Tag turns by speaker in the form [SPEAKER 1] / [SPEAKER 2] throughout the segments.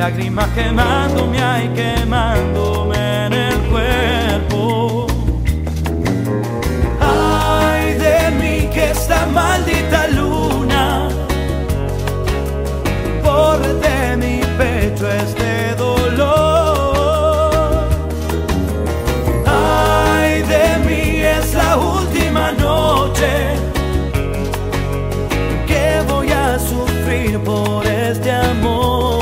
[SPEAKER 1] lágrimas quemándome, ay, quemándome en el cuerpo. Ay de mí que esta maldita luna borre de mi pecho este dolor. Ay de mí es la última noche que voy a sufrir por este amor.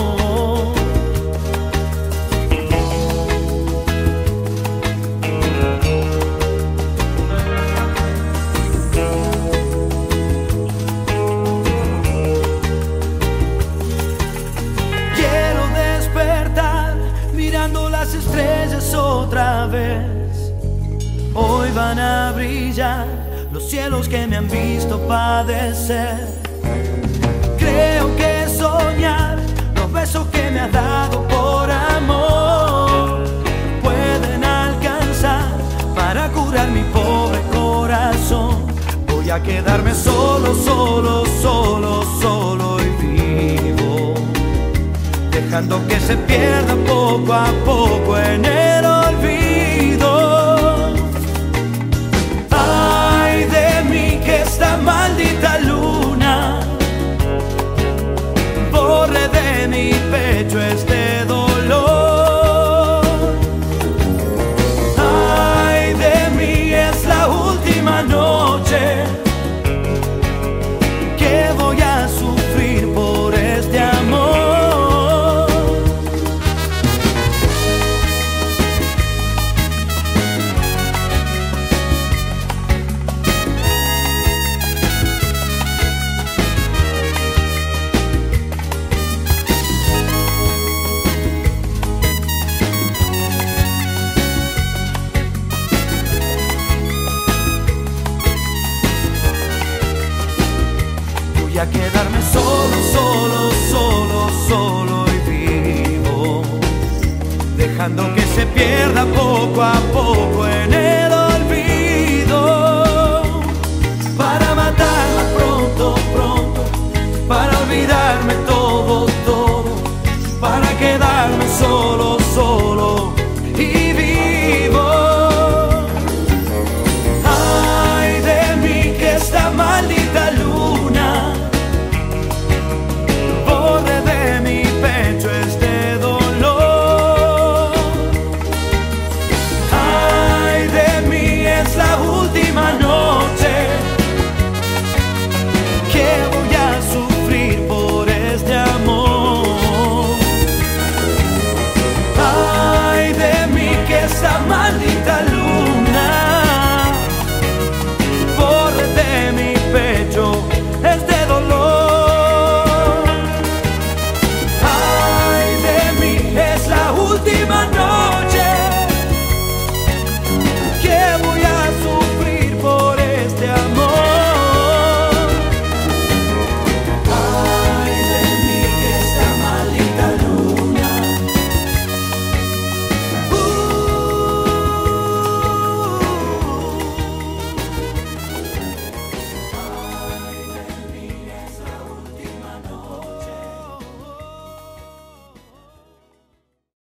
[SPEAKER 1] Quiero despertar mirando las estrellas otra vez. Hoy van a brillar los cielos que me han visto padecer. Creo que soñar los besos que me has dado por amor pueden alcanzar para curar mi pobre corazón. Voy a quedarme solo, solo, solo, solo y vivo, dejando que se pierda poco a poco en el olvido. Ay de mí que esta maldita luna borre de mi pecho este dolor. Ay de mí es la última noche que voy a sufrir por este amor. Voy a quedarme solo, solo, solo, solo y vivo, dejando que se pierda poco a poco